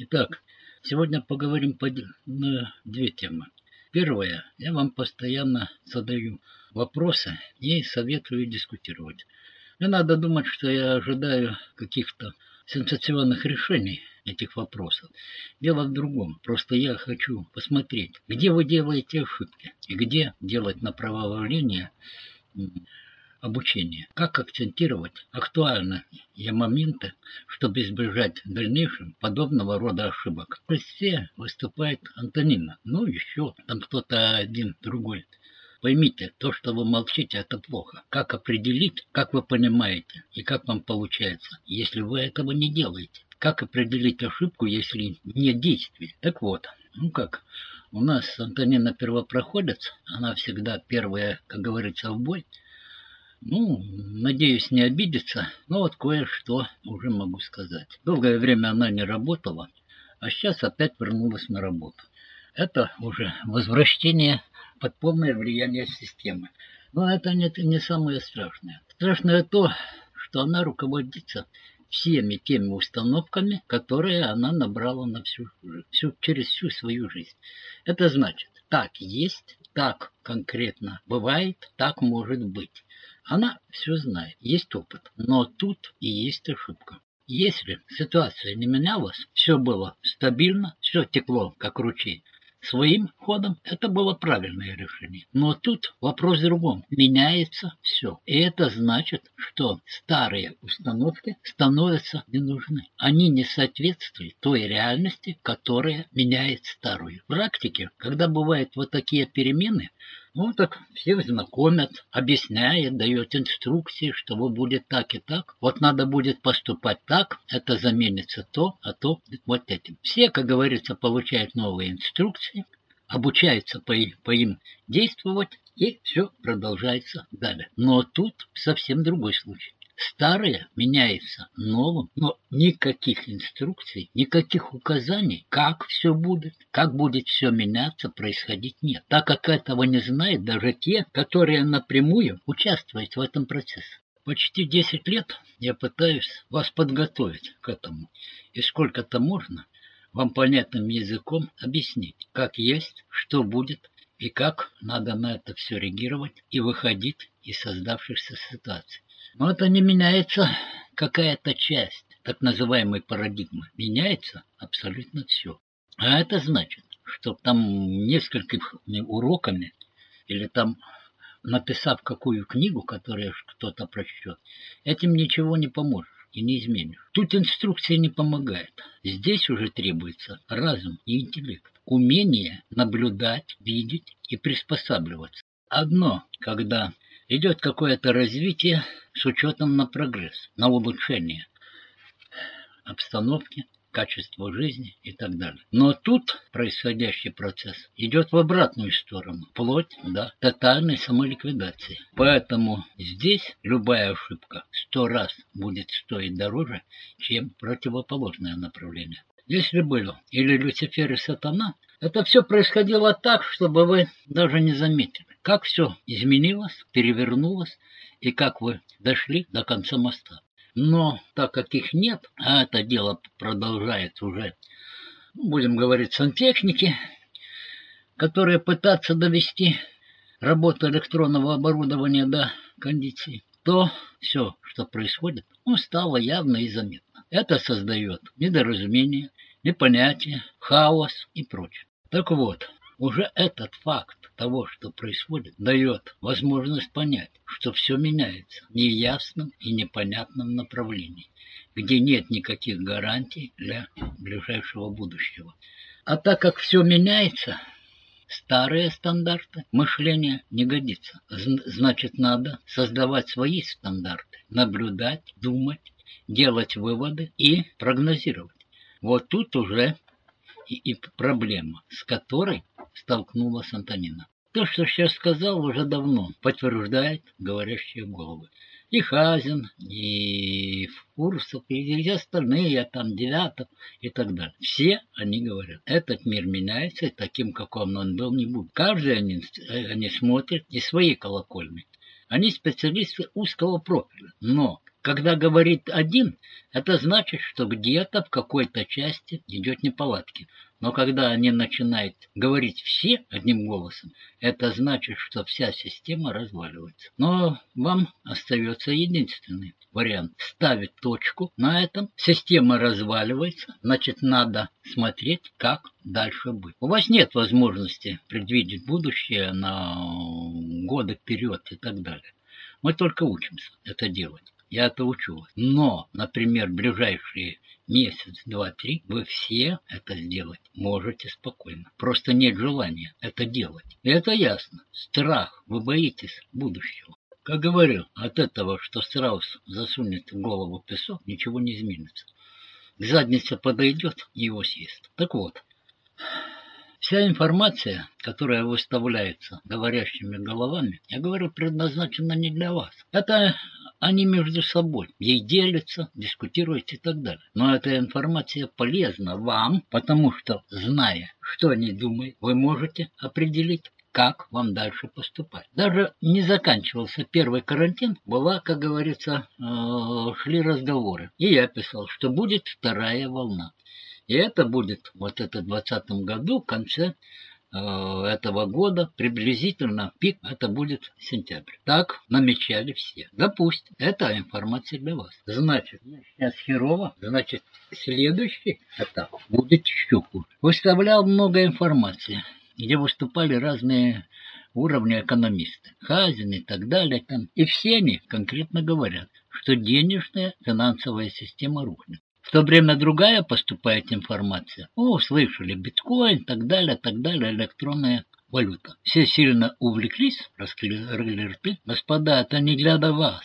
Итак, сегодня поговорим на две темы. Первое. Я вам постоянно задаю вопросы и советую дискутировать. Не надо думать, что я ожидаю каких-то сенсационных решений этих вопросов. Дело в другом. Просто я хочу посмотреть, где вы делаете ошибки и где делать направление обучения. Как акцентировать актуальные моменты, чтобы избежать в дальнейшем подобного рода ошибок. В листе выступает Антонина. Еще там кто-то один, другой. Поймите, то, что вы молчите, это плохо. Как определить, как вы понимаете и как вам получается, если вы этого не делаете? Как определить ошибку, если нет действий? Так вот, у нас Антонина первопроходец, она всегда первая, как говорится, в бой. Надеюсь, не обидится, но вот кое-что уже могу сказать. Долгое время она не работала, а сейчас опять вернулась на работу. Это уже возвращение под полное влияние системы. Но это не самое страшное. Страшное то, что она руководится всеми теми установками, которые она набрала на через всю свою жизнь. Это значит, так есть, так конкретно бывает, так может быть. Она все знает, есть опыт, но тут и есть ошибка. Если ситуация не менялась, все было стабильно, все текло как ручей своим ходом, это было правильное решение. Но тут вопрос в другом. Меняется все. И это значит, что старые установки становятся не нужны. Они не соответствуют той реальности, которая меняет старую. В практике, когда бывают вот такие перемены, так всех знакомят, объясняет, дает инструкции, что будет так и так. Вот надо будет поступать так, это заменится то, а то вот этим. Все, как говорится, получают новые инструкции, обучаются по им действовать, и все продолжается далее. Но тут совсем другой случай. Старое меняется новым, но никаких инструкций, никаких указаний, как все будет, как будет все меняться, происходить нет. Так как этого не знают даже те, которые напрямую участвуют в этом процессе. Почти 10 лет я пытаюсь вас подготовить к этому. И сколько-то можно вам понятным языком объяснить, как есть, что будет и как надо на это все реагировать и выходить из создавшихся ситуаций. Но это не меняется какая-то часть так называемой парадигмы. Меняется абсолютно все. А это значит, что там несколькими уроками или там написав какую книгу, которую кто-то прочтет, этим ничего не поможешь и не изменишь. Тут инструкция не помогает. Здесь уже требуется разум и интеллект. Умение наблюдать, видеть и приспосабливаться. Одно, когда идет какое-то развитие с учетом на прогресс, на улучшение обстановки, качества жизни и так далее. Но тут происходящий процесс идет в обратную сторону, вплоть до тотальной самоликвидации. Поэтому здесь любая ошибка 100 раз будет стоить дороже, чем противоположное направление. Если было или Люцифер и Сатана, это все происходило так, чтобы вы даже не заметили, как все изменилось, перевернулось и как вы дошли до конца моста. Но так как их нет, а это дело продолжает уже, будем говорить, сантехники, которые пытаются довести работу электронного оборудования до кондиции, то все, что происходит, стало явно и заметно. Это создает недоразумение, непонятие, хаос и прочее. Так вот, уже этот факт того, что происходит, дает возможность понять, что все меняется в неясном и непонятном направлении, где нет никаких гарантий для ближайшего будущего. А так как все меняется, старые стандарты мышления не годится. Значит, надо создавать свои стандарты, наблюдать, думать, делать выводы и прогнозировать. Вот тут уже и проблема, с которой столкнулась Антонина. То, что сейчас сказал, уже давно подтверждает говорящие головы. И Хазин, и Фурсов, и остальные, там, Девятов и так далее. Все они говорят, этот мир меняется, и таким, каким он был, не будет. Каждый они смотрят из своей колокольни. Они специалисты узкого профиля. Но Когда говорит один, это значит, что где-то в какой-то части идет неполадки. Но когда они начинают говорить все одним голосом, это значит, что вся система разваливается. Но вам остается единственный вариант. Ставить точку на этом. Система разваливается, значит, надо смотреть, как дальше быть. У вас нет возможности предвидеть будущее на годы вперед и так далее. Мы только учимся это делать. Я это учу вас. Но, например, в ближайшие месяц, два, три вы все это сделать можете спокойно. Просто нет желания это делать. И это ясно. Страх. Вы боитесь будущего. Как говорю, от этого, что страус засунет в голову песок, ничего не изменится. К заднице подойдет, его съест. Так вот, вся информация, которая выставляется говорящими головами, я говорю, предназначена не для вас. Это они между собой ей делятся, дискутируют и так далее. Но эта информация полезна вам, потому что, зная, что они думают, вы можете определить, как вам дальше поступать. Даже не заканчивался первый карантин, была, как говорится, шли разговоры. И я писал, что будет вторая волна. И это будет вот это в 2020 году, в конце этого года, приблизительно пик, это будет сентябрь. Так намечали все. Допустим, это информация для вас. Значит, сейчас херово, значит, следующий этап будет еще хуже. Выставлял много информации, где выступали разные уровни экономисты, Хазин и так далее. Там. И все они конкретно говорят, что денежная финансовая система рухнет. В то время другая поступает информация. О, слышали, биткоин, так далее, электронная валюта. Все сильно увлеклись, раскрыли рты. Господа, это не для вас,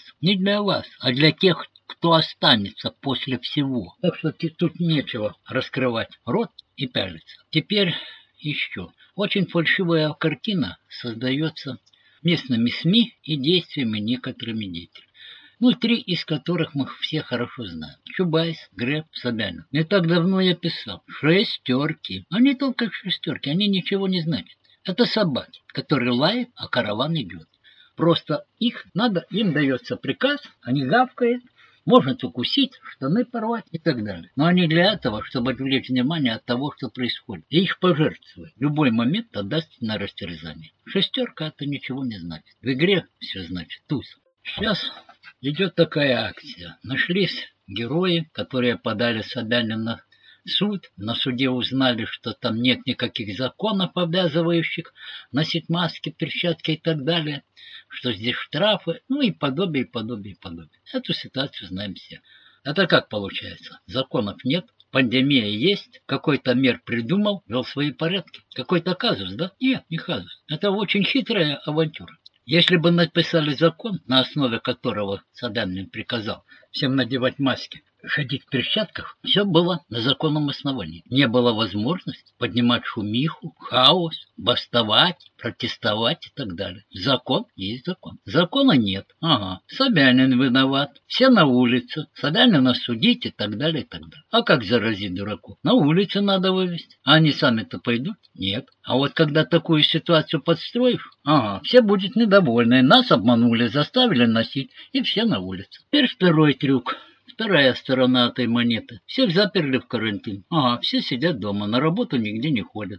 а для тех, кто останется после всего. Так что тут нечего раскрывать рот и пялиться. Теперь еще. Очень фальшивая картина создается местными СМИ и действиями некоторыми деятелями. Три из которых мы все хорошо знаем. Чубайс, Греф, Собянин. Не так давно я писал. Шестерки. Они только шестерки, они ничего не значат. Это собаки, которые лают, а караван идет. Просто им дается приказ, они гавкают, можно укусить, штаны порвать и так далее. Но они для этого, чтобы отвлечь внимание от того, что происходит. И их пожертвовать. В любой момент отдаст на растерзание. Шестерка это ничего не значит. В игре все значит. Туз. Сейчас идет такая акция. Нашлись герои, которые подали Собянина на суд. На суде узнали, что там нет никаких законов, обязывающих носить маски, перчатки и так далее. Что здесь штрафы, и подобие. Эту ситуацию знаем все. Это как получается? Законов нет, пандемия есть, какой-то мер придумал, вел свои порядки. Какой-то казус, да? Нет, не казус. Это очень хитрая авантюра. Если бы написали закон, на основе которого Собянин приказал всем надевать маски, ходить в перчатках, все было на законном основании. Не было возможности поднимать шумиху, хаос, бастовать, протестовать и так далее. Закон есть закон. Закона нет. Ага, Собянин виноват. Все на улице. Собянина судить и так далее, и так далее. А как заразить дураку? На улице надо вывести. А они сами-то пойдут? Нет. А вот когда такую ситуацию подстроишь, все будут недовольны. Нас обманули, заставили носить, и все на улице. Теперь второй трюк. Вторая сторона этой монеты. Всех заперли в карантин. Все сидят дома, на работу нигде не ходят.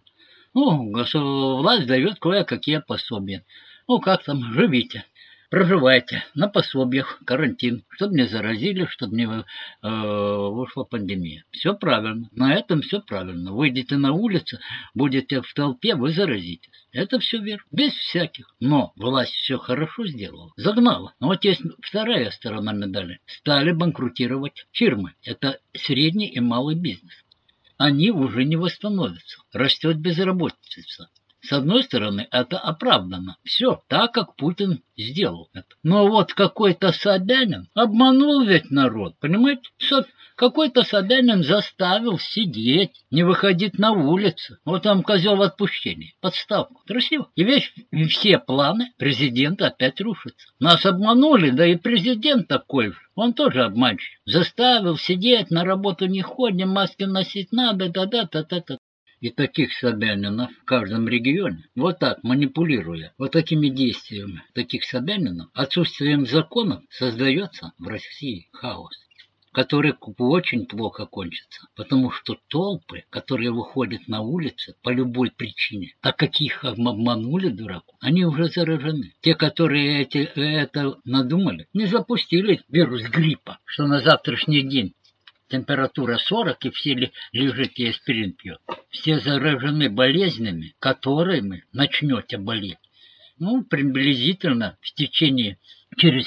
Власть дает кое-какие пособия. Как там, живите, проживайте на пособиях, карантин, чтобы не заразили, чтобы не вышла пандемия. Все правильно, на этом все правильно. Выйдете на улицу, будете в толпе, вы заразитесь. Это все верно, без всяких. Но власть все хорошо сделала, загнала. Но вот есть вторая сторона медали. Стали банкротировать фирмы. Это средний и малый бизнес. Они уже не восстановятся. Растет безработица. С одной стороны, это оправдано. Все так, как Путин сделал это. Но вот какой-то Собянин обманул ведь народ. Понимаете? Какой-то Собянин заставил сидеть, не выходить на улицу. Вот там козел отпущения. Подставку. Красиво. И все планы президента опять рушатся. Нас обманули, да и президент такой же. Он тоже обманщик. Заставил сидеть, на работу не ходим, маски носить надо, да-да. и таких Собянинов в каждом регионе. Вот так, манипулируя вот такими действиями таких Собянинов, отсутствием законов создается в России хаос, который очень плохо кончится, потому что толпы, которые выходят на улицы по любой причине, так как их обманули, дураку, они уже заражены. Те, которые это надумали, не запустили вирус гриппа, что на завтрашний день температура 40, и все лежите и аспирин пьет. Все заражены болезнями, которыми начнете болеть. Приблизительно в течение через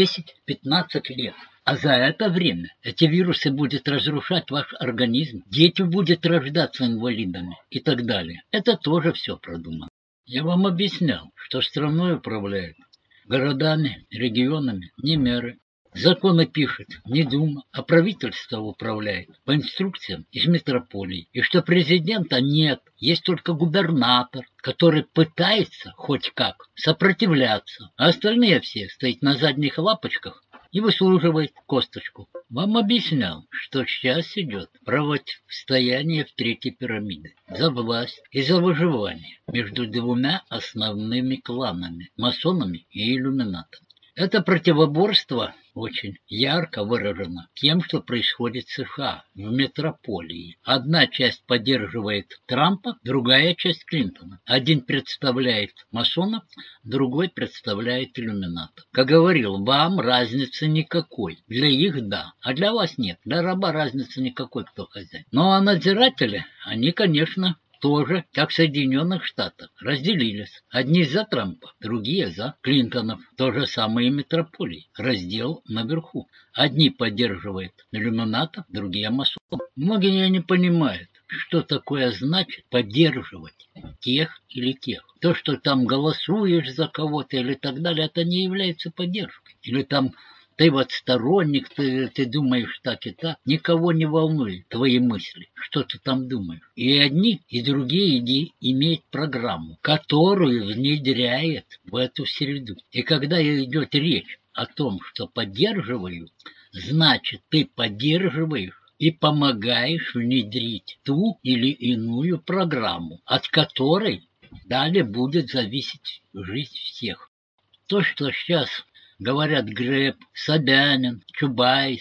10-15 лет. А за это время эти вирусы будут разрушать ваш организм, дети будут рождаться инвалидами и так далее. Это тоже все продумано. Я вам объяснял, что страной управляют городами, регионами не меры. Законы пишет не Дума, а правительство управляет по инструкциям из метрополии. И что президента нет, есть только губернатор, который пытается хоть как сопротивляться, а остальные все стоят на задних лапочках и выслуживает косточку. Вам объяснял, что сейчас идет противостояние в третьей пирамиде за власть и за выживание между двумя основными кланами – масонами и иллюминатами. Это противоборство очень ярко выражено тем, что происходит в США, в метрополии. Одна часть поддерживает Трампа, другая часть Клинтона. Один представляет масонов, другой представляет иллюминатов. Как говорил, вам разницы никакой. Для их да, а для вас нет. Для раба разницы никакой, кто хозяин. Ну а надзиратели, они, конечно, тоже, как в Соединенных Штатах, разделились. Одни за Трампа, другие за Клинтонов. То же самое и метрополии. Раздел наверху. Одни поддерживают иллюминатов, другие масонов. Многие не понимают, что такое значит поддерживать тех или тех. То, что там голосуешь за кого-то или так далее, это не является поддержкой. Или там ты вот сторонник, ты думаешь так и так. Никого не волнует твои мысли, что ты там думаешь. И одни, и другие имеют программу, которую внедряет в эту среду. И когда идет речь о том, что поддерживают, значит, ты поддерживаешь и помогаешь внедрить ту или иную программу, от которой далее будет зависеть жизнь всех. То, что сейчас говорят Греф, Собянин, Чубайс,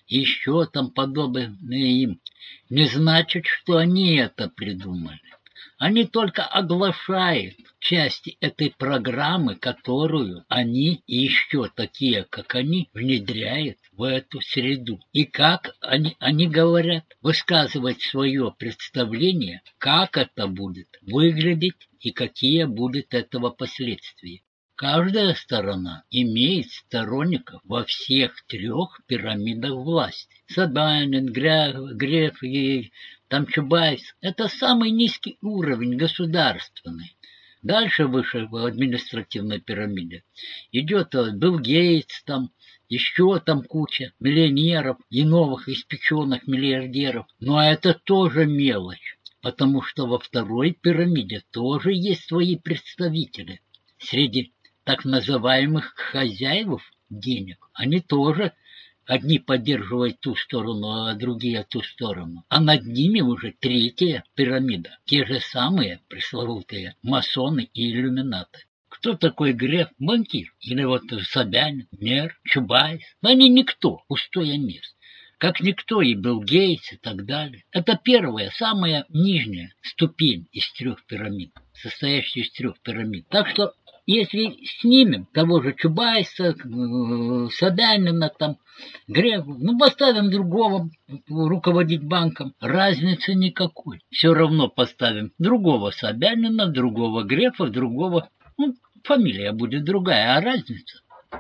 еще там подобные им, не значит, что они это придумали. Они только оглашают части этой программы, которую они и еще такие, как они, внедряют в эту среду. И как они говорят, высказывать свое представление, как это будет выглядеть и какие будут этого последствия. Каждая сторона имеет сторонников во всех трех пирамидах власти. Собянин, Греф и там Чубайс – это самый низкий уровень государственный. Дальше выше в административной пирамиде идет Билл Гейтс, там еще там куча миллионеров и новых испеченных миллиардеров. Но это тоже мелочь, потому что во второй пирамиде тоже есть свои представители. Среди так называемых хозяев денег, они тоже одни поддерживают ту сторону, а другие ту сторону. А над ними уже третья пирамида. Те же самые пресловутые масоны и иллюминаты. Кто такой Греф? Банкир. Или вот Собянин, Мер, Чубайс. Они никто, пустое место. Как никто и Билл Гейтс и так далее. Это первая, самая нижняя ступень из трех пирамид, состоящая из трех пирамид. Так что если снимем того же Чубайса, Собянина, там, Грефа, поставим другого руководить банком, разницы никакой. Все равно поставим другого Собянина, другого Грефа, другого, фамилия будет другая, а разница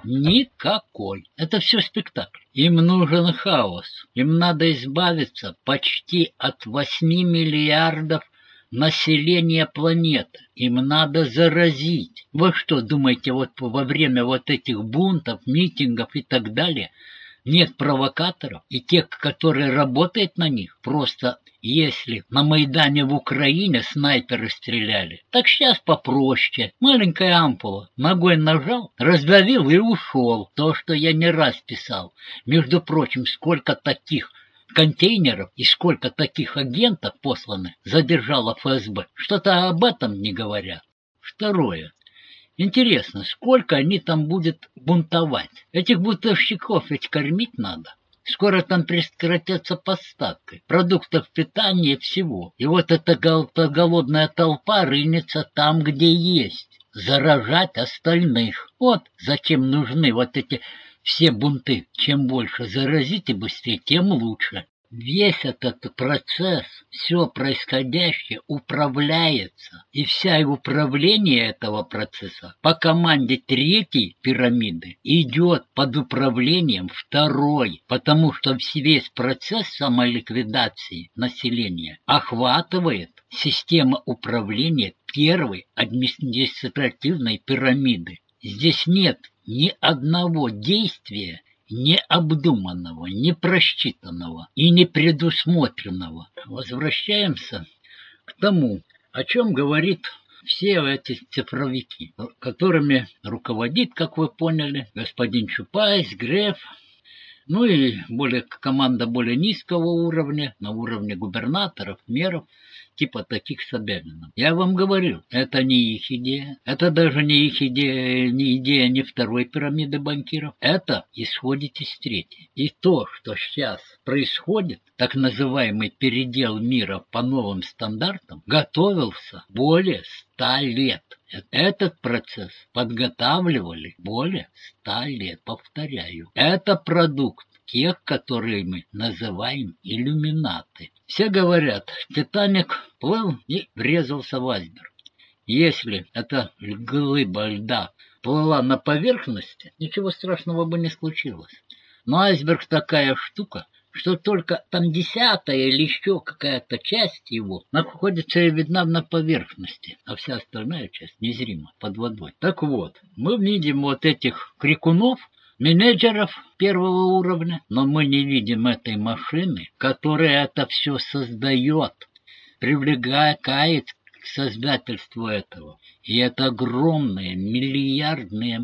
никакой. Это все спектакль. Им нужен хаос. Им надо избавиться почти от 8 миллиардов населения планеты. Им надо заразить. Вы что думаете, вот во время вот этих бунтов, митингов и так далее нет провокаторов? И тех, которые работают на них, просто если на Майдане в Украине снайперы стреляли, так сейчас попроще. Маленькая ампула. Ногой нажал, раздавил и ушел. То, что я не раз писал. Между прочим, сколько таких контейнеров и сколько таких агентов посланы задержала ФСБ. Что-то об этом не говорят. Второе. Интересно, сколько они там будут бунтовать? Этих бунтовщиков ведь кормить надо. Скоро там прекратятся поставки продуктов питания и всего. И вот эта голодная толпа рынется там, где есть. Заражать остальных. Вот зачем нужны вот эти все бунты. Чем больше заразите быстрее, тем лучше. Весь этот процесс, все происходящее управляется. И вся управление этого процесса по команде третьей пирамиды идет под управлением второй. Потому что весь процесс самоликвидации населения охватывает система управления первой административной пирамиды. Здесь нет ни одного действия, необдуманного, непросчитанного и непредусмотренного. Возвращаемся к тому, о чем говорит все эти цифровики, которыми руководит, как вы поняли, господин Чубайс, Греф, ну и команда более низкого уровня, на уровне губернаторов, мэров, типа таких Собянина. Я вам говорю, это не их идея, это даже не их идея, не идея не второй пирамиды банкиров, это исходит из третьей. И то, что сейчас происходит, так называемый передел мира по новым стандартам, готовился более 100 лет. Этот процесс подготавливали более 100 лет, повторяю. Это продукт тех, которые мы называем иллюминаты. Все говорят, Титаник плыл и врезался в айсберг. Если эта глыба льда плыла на поверхности, ничего страшного бы не случилось. Но айсберг такая штука, что только там 10-я или еще какая-то часть его находится и видна на поверхности, а вся остальная часть незрима, под водой. Так вот, мы видим вот этих крикунов, менеджеров первого уровня, но мы не видим этой машины, которая это все создает, привлекает к создательству этого. И это огромная, миллиардная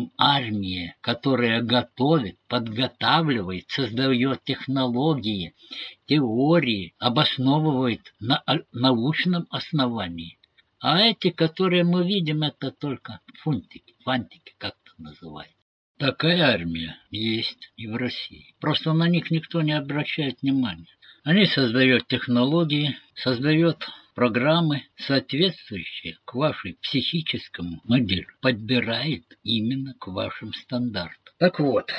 армия, которая готовит, подготавливает, создает технологии, теории, обосновывает на научном основании. А эти, которые мы видим, это только фантики, как-то называют. Такая армия есть и в России. Просто на них никто не обращает внимания. Они создают технологии, создают программы, соответствующие к вашей психическому модели, подбирает именно к вашим стандартам. Так вот,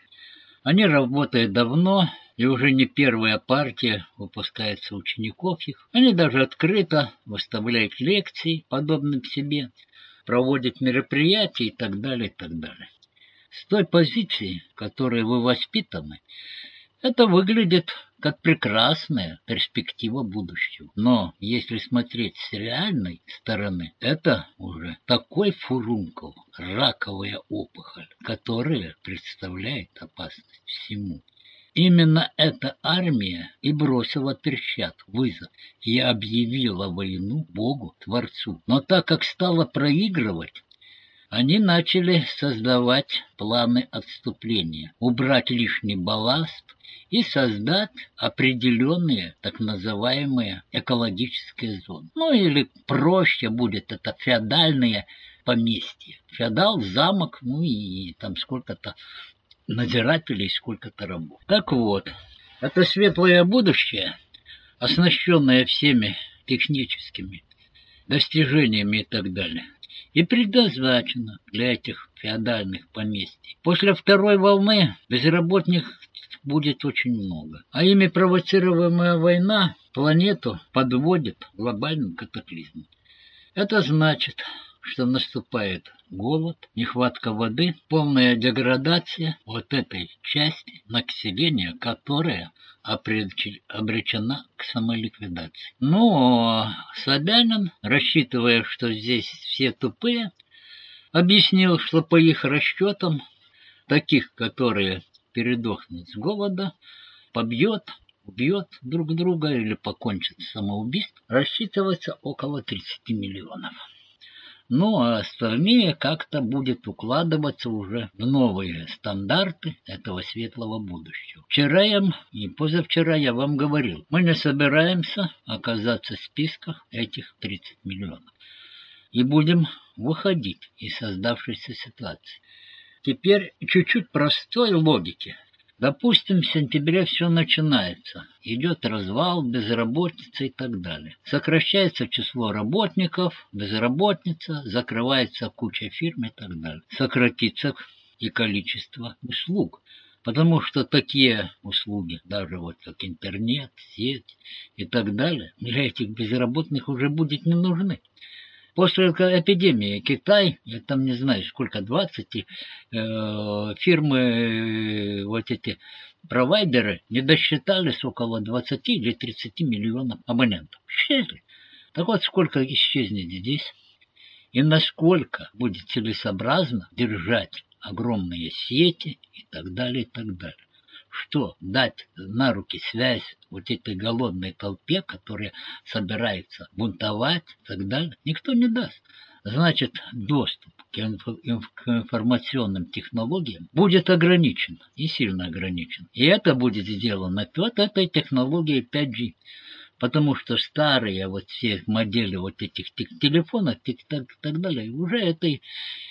они работают давно, и уже не первая партия выпускается учеников их. Они даже открыто выставляют лекции, подобным себе, проводят мероприятия и так далее, и так далее. С той позиции, в которой вы воспитаны, это выглядит как прекрасная перспектива будущего. Но если смотреть с реальной стороны, это уже такой фурункул, раковая опухоль, которая представляет опасность всему. Именно эта армия и бросила перчатку, вызов, и объявила войну Богу-Творцу. Но так как стала проигрывать, они начали создавать планы отступления, убрать лишний балласт и создать определенные так называемые экологические зоны. Ну или проще будет это феодальные поместья. Феодал, замок, ну и там сколько-то надзирателей, сколько-то рабов. Так вот, это светлое будущее, оснащенное всеми техническими достижениями и так далее, и предназначено для этих феодальных поместий. После второй волны безработных будет очень много, а ими провоцируемая война планету подводит к глобальным катаклизмам. Это значит, что наступает голод, нехватка воды, полная деградация вот этой части населения, которая обречена к самоликвидации. Но Собянин, рассчитывая, что здесь все тупые, объяснил, что по их расчетам, таких, которые передохнут с голода, убьет друг друга или покончит самоубийством, рассчитывается около 30 миллионов. Ну, а остальные как-то будет укладываться уже в новые стандарты этого светлого будущего. Вчера и позавчера я вам говорил, мы не собираемся оказаться в списках этих 30 миллионов. И будем выходить из создавшейся ситуации. Теперь чуть-чуть простой логики. Допустим, в сентябре все начинается. Идет развал, безработица и так далее. Сокращается число работников, безработица, закрывается куча фирм и так далее. Сократится и количество услуг. Потому что такие услуги, даже вот как интернет, сеть и так далее, для этих безработных уже будет не нужны. После эпидемии Китай, я там не знаю сколько, 20 фирмы, вот эти провайдеры, не досчитались около 20 или 30 миллионов абонентов. Исчезли. Так вот, сколько исчезнет здесь и насколько будет целесообразно держать огромные сети и так далее, и так далее. Что дать на руки связь вот этой голодной толпе, которая собирается бунтовать и так далее, никто не даст. Значит, доступ к информационным технологиям будет ограничен и сильно ограничен. И это будет сделано от этой технологии 5G. Потому что старые вот все модели вот этих телефонов и так далее уже этой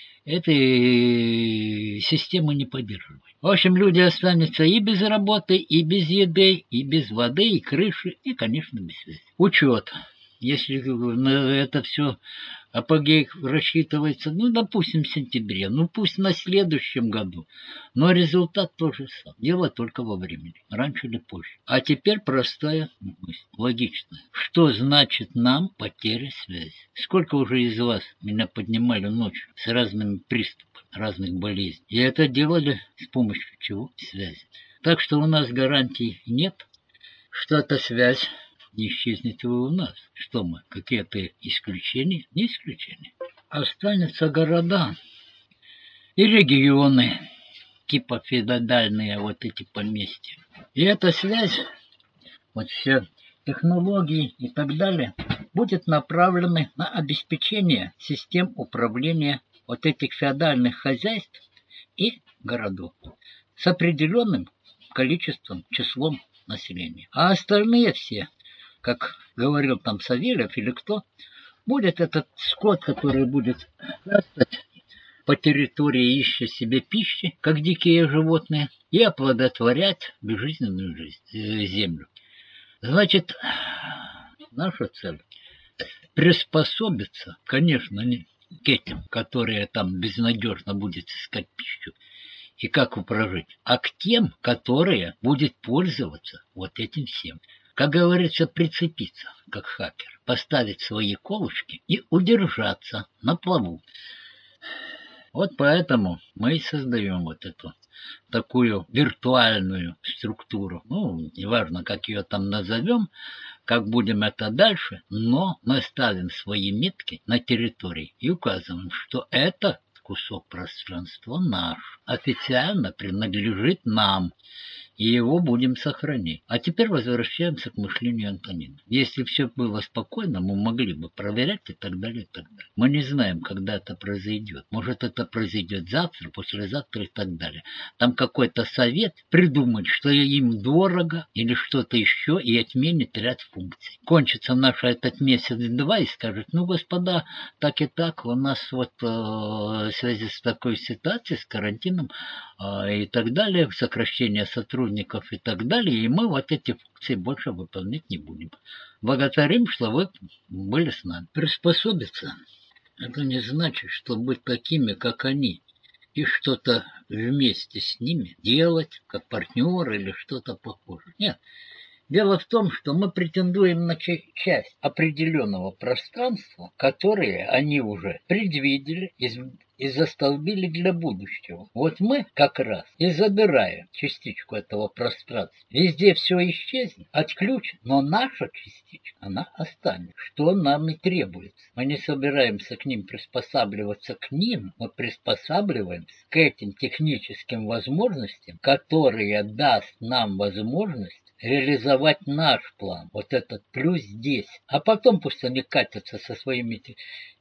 системы не поддерживают. В общем, люди останутся и без работы, и без еды, и без воды, и крыши, и, конечно, без связи. Учет. Если на это все апогей рассчитывается, ну, допустим, в сентябре, ну, пусть на следующем году, но результат тот же сам. Дело только во времени, раньше или позже. А теперь простая мысль, логичная. Что значит нам потеря связи? Сколько уже из вас меня поднимали ночью с разными приступами разных болезней? И это делали с помощью чего? Связи. Так что у нас гарантий нет, что эта связь не исчезнет и у нас. Что мы, какие-то исключения? Не исключения. Останутся города и регионы, типа феодальные вот эти поместья. И эта связь, вот все технологии и так далее, будет направлена на обеспечение систем управления вот этих феодальных хозяйств и городов с определенным количеством, числом населения. А остальные все, как говорил там Савельев или кто, будет этот скот, который будет растать по территории, ища себе пищи, как дикие животные, и оплодотворять безжизненную землю. Значит, наша цель приспособиться, конечно, не к этим, которые там безнадежно будут искать пищу и как прожить, а к тем, которые будут пользоваться вот этим всем. Как говорится, прицепиться, как хакер, поставить свои колышки и удержаться на плаву. Вот поэтому мы и создаем вот эту такую виртуальную структуру. Ну, неважно, как ее там назовем, как будем это дальше, но мы ставим свои метки на территории и указываем, что это кусок пространства наш, официально принадлежит нам. И его будем сохранять. А теперь возвращаемся к мышлению Антонина. Если все было спокойно, мы могли бы проверять и так далее, и так далее. Мы не знаем, когда это произойдет. Может, это произойдет завтра, послезавтра и так далее. Там какой-то совет придумать, что им дорого или что-то еще, и отменит ряд функций. Кончится наш этот месяц-два и скажет, ну, господа, так и так, у нас вот в связи с такой ситуацией, с карантином и так далее, сокращение сотрудников и так далее, и мы вот эти функции больше выполнять не будем. Благодарим, что вы были с нами. Приспособиться — это не значит, что быть такими, как они, и что-то вместе с ними делать, как партнер или что-то похожее. Нет. Дело в том, что мы претендуем на часть определенного пространства, которое они уже предвидели и застолбили для будущего. Вот мы как раз и забираем частичку этого пространства. Везде все исчезнет, отключим, но наша частичка, она останется, что нам и требуется. Мы не собираемся к ним приспосабливаться к ним, мы приспосабливаемся к этим техническим возможностям, которые даст нам возможность реализовать наш план, вот этот плюс здесь. А потом пусть они катятся со своими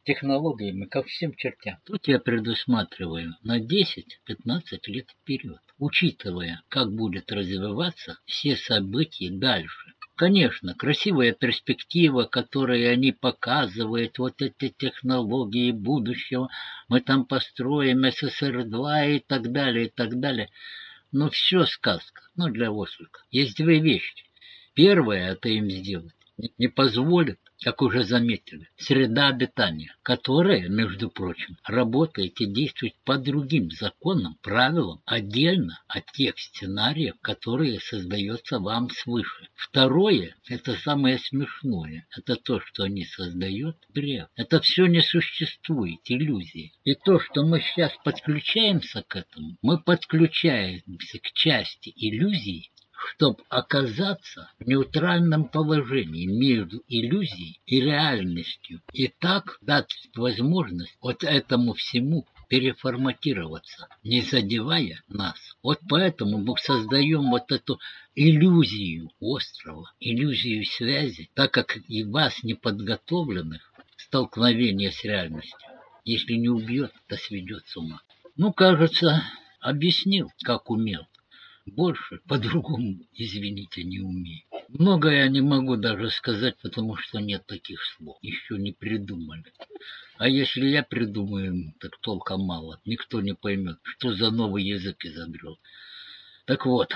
технологиями ко всем чертям. Тут я предусматриваю на 10-15 лет вперед, учитывая, как будет развиваться все события дальше. Конечно, красивая перспектива, которую они показывают, вот эти технологии будущего, мы там построим СССР-2 и так далее, и так далее. Но все сказка, для ослика. Есть две вещи. Первое, это им сделать не позволит, как уже заметили, среда обитания, которая, между прочим, работает и действует по другим законам, правилам, отдельно от тех сценариев, которые создаются вам свыше. Второе, это самое смешное, это то, что они создают, бред. Это все не существует, иллюзии. И то, что мы сейчас подключаемся к этому, мы подключаемся к части иллюзий, чтобы оказаться в нейтральном положении между иллюзией и реальностью. И так дать возможность вот этому всему переформатироваться, не задевая нас. Вот поэтому мы создаем вот эту иллюзию острова, иллюзию связи, так как и вас, неподготовленных, столкновение с реальностью, если не убьет, то сведет с ума. Кажется, объяснил, как умел. Больше по-другому, извините, не умею. Многое я не могу даже сказать, потому что нет таких слов. Еще не придумали. А если я придумаю, так толком мало. Никто не поймет, что за новый язык изобрел. Так вот,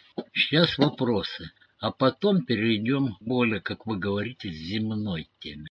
сейчас вопросы. А потом перейдем к более, как вы говорите, земной теме.